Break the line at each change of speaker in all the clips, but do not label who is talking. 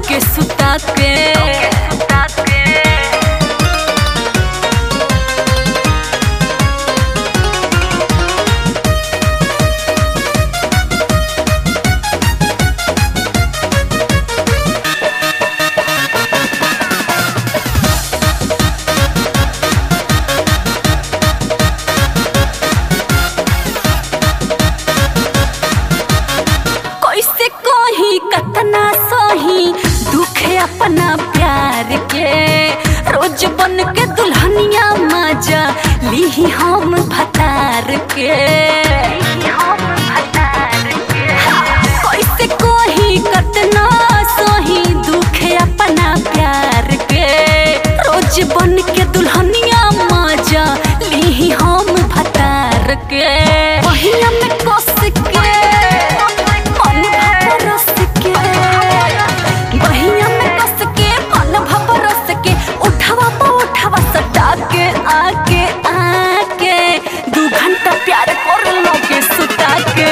लगे सुता के। कतना सही दुख अपना प्यार के, रोज बन के दुल्हनिया मजा ली हम भतार के। कैसे कोही कतना सही दुख अपना प्यार के, रोज बन के दुल्हनिया मजा ली हम भतार के। पहिया में कस के आके आके 2 घंटा प्यार कर लगे सुता के।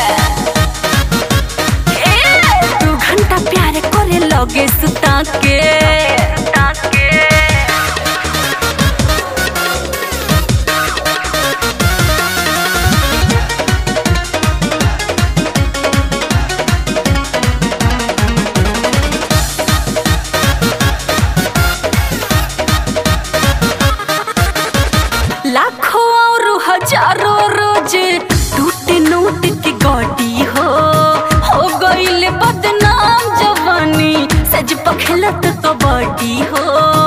2 घंटा प्यार करे लगे सुता के। लाखों और हजारों रोज टूटे नोट की गाड़ी हो गईल बदनाम जवानी सज पखलत कबड्डी हो।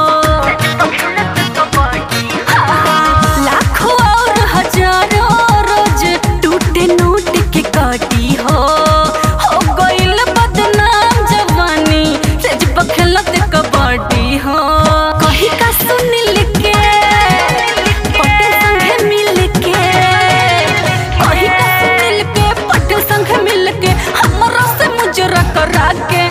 लाखों और हजारों रोज टूटे नोट की गाड़ी हो गईल बदनाम जवानी सज पखलत कबड्डी हो। कहीं का सुन के करा के